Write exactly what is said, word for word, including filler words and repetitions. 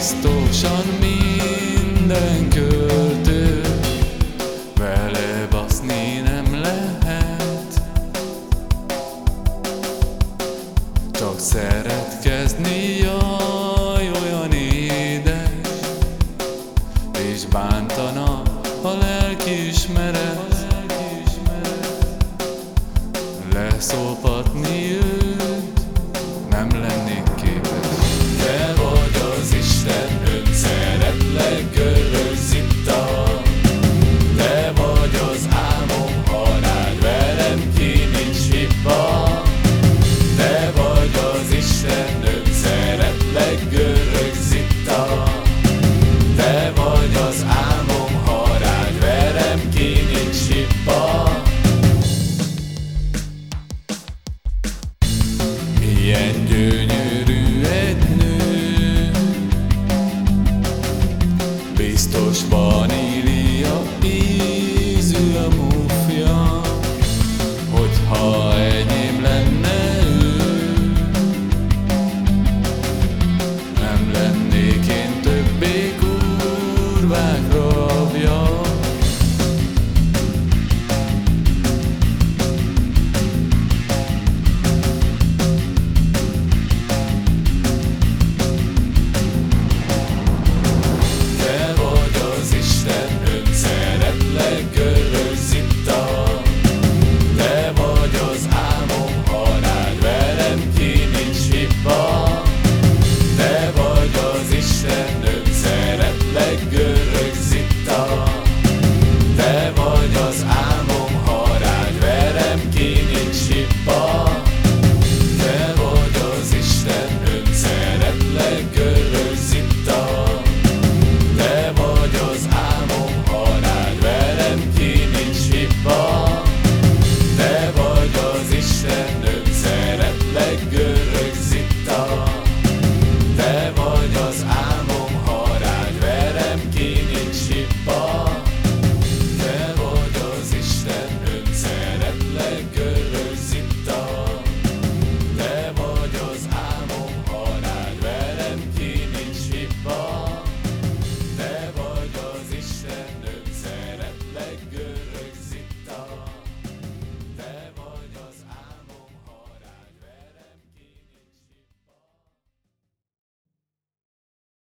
biztosan minden költő, vele baszni nem lehet, csak szeretkezni, jaj, olyan édes, és bántana a lelkiismeret, leszopatni őt nem lennék képes. Te vagy az Istennőm, szeretlek görög zitta, te vagy az álmom, ha rád velem ki nincs hibba. Te vagy az Istennőm, szeretlek görög zitta, te vagy az álmom, ha rád velem ki nincs hibba. Milyen gyönyörű egy nő, biztos vagy